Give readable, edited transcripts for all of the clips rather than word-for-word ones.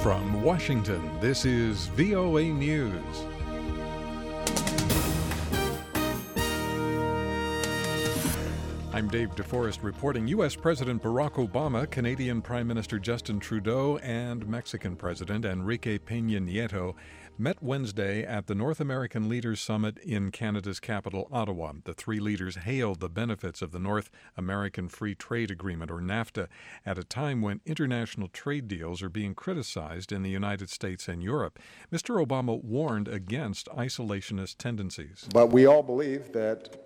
From Washington, this is VOA News. I'm Dave DeForest reporting. U.S. President Barack Obama, Canadian Prime Minister Justin Trudeau, and Mexican President Enrique Peña Nieto met Wednesday at the North American Leaders Summit in Canada's capital, Ottawa. The three leaders hailed the benefits of the North American Free Trade Agreement, or NAFTA, at a time when international trade deals are being criticized in the United States and Europe. Mr. Obama warned against isolationist tendencies. But we all believe that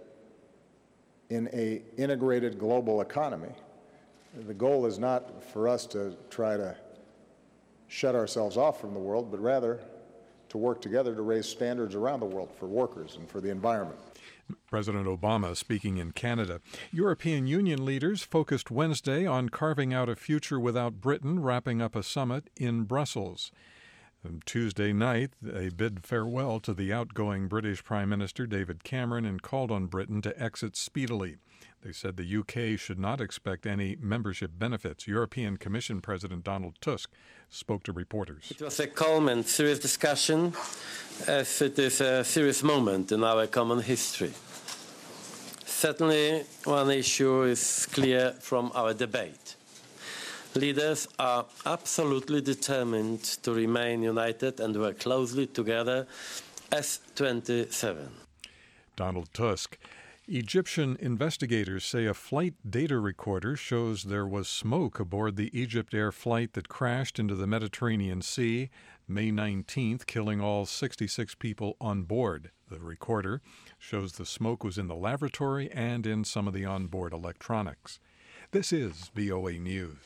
in an integrated global economy, the goal is not for us to try to shut ourselves off from the world, but rather to work together to raise standards around the world for workers and for the environment. President Obama speaking in Canada. European Union leaders focused Wednesday on carving out a future without Britain, wrapping up a summit in Brussels. Tuesday night, they bid farewell to the outgoing British Prime Minister David Cameron and called on Britain to exit speedily. They said the UK should not expect any membership benefits. European Commission President Donald Tusk spoke to reporters. It was a calm and serious discussion, as it is a serious moment in our common history. Certainly, one issue is clear from our debate. Leaders are absolutely determined to remain united and work closely together as 27. Donald Tusk. Egyptian investigators say a flight data recorder shows there was smoke aboard the Egypt Air flight that crashed into the Mediterranean Sea May 19th, killing all 66 people on board. The recorder shows the smoke was in the lavatory and in some of the onboard electronics. This is VOA News.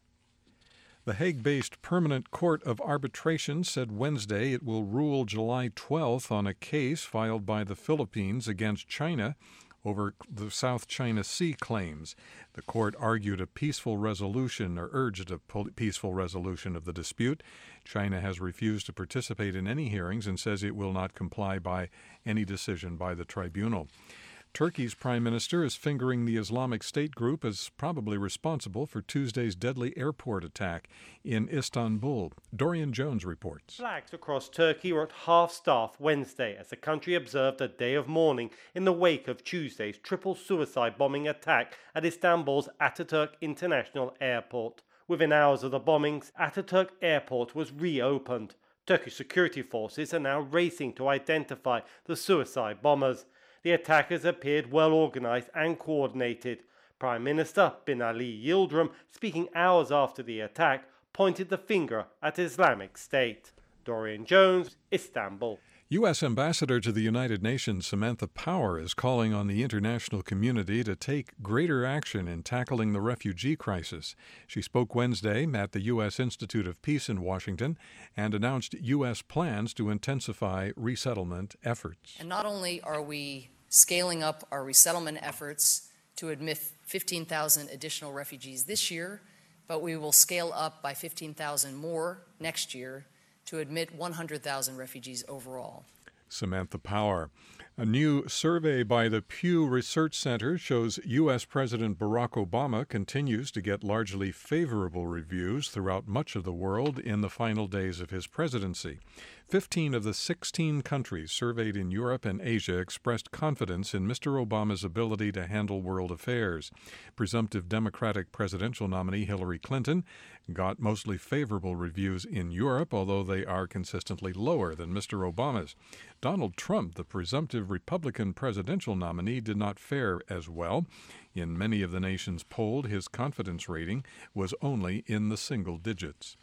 The Hague-based Permanent Court of Arbitration said Wednesday it will rule July 12th on a case filed by the Philippines against China over the South China Sea claims. The court argued a peaceful resolution or urged a peaceful resolution of the dispute. China has refused to participate in any hearings and says it will not comply by any decision by the tribunal. Turkey's prime minister is fingering the Islamic State group as probably responsible for Tuesday's deadly airport attack in Istanbul. Dorian Jones reports. Flags across Turkey were at half-staff Wednesday as the country observed a day of mourning in the wake of Tuesday's triple suicide bombing attack at Istanbul's Ataturk International Airport. Within hours of the bombings, Ataturk Airport was reopened. Turkish security forces are now racing to identify the suicide bombers. The attackers appeared well organized and coordinated. Prime Minister Binali Yildirim, speaking hours after the attack, pointed the finger at Islamic State. Dorian Jones, Istanbul. U.S. Ambassador to the United Nations Samantha Power is calling on the international community to take greater action in tackling the refugee crisis. She spoke Wednesday at the U.S. Institute of Peace in Washington and announced U.S. plans to intensify resettlement efforts. And not only are we scaling up our resettlement efforts to admit 15,000 additional refugees this year, but we will scale up by 15,000 more next year to admit 100,000 refugees overall. Samantha Power. A new survey by the Pew Research Center shows U.S. President Barack Obama continues to get largely favorable reviews throughout much of the world in the final days of his presidency. 15 of the 16 countries surveyed in Europe and Asia expressed confidence in Mr. Obama's ability to handle world affairs. Presumptive Democratic presidential nominee Hillary Clinton got mostly favorable reviews in Europe, although they are consistently lower than Mr. Obama's. Donald Trump, the presumptive Republican presidential nominee, did not fare as well. In many of the nations polled, his confidence rating was only in the single digits.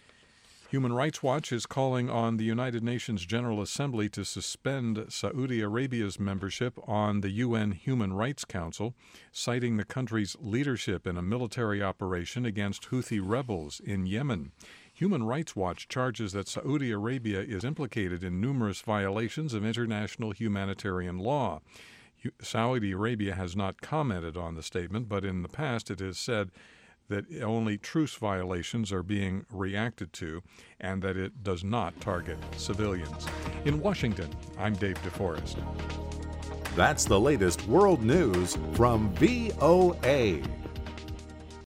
Human Rights Watch is calling on the United Nations General Assembly to suspend Saudi Arabia's membership on the UN Human Rights Council, citing the country's leadership in a military operation against Houthi rebels in Yemen. Human Rights Watch charges that Saudi Arabia is implicated in numerous violations of international humanitarian law. Saudi Arabia has not commented on the statement, but in the past it has said that only truce violations are being reacted to and that it does not target civilians. In Washington, I'm Dave DeForest. That's the latest world news from VOA.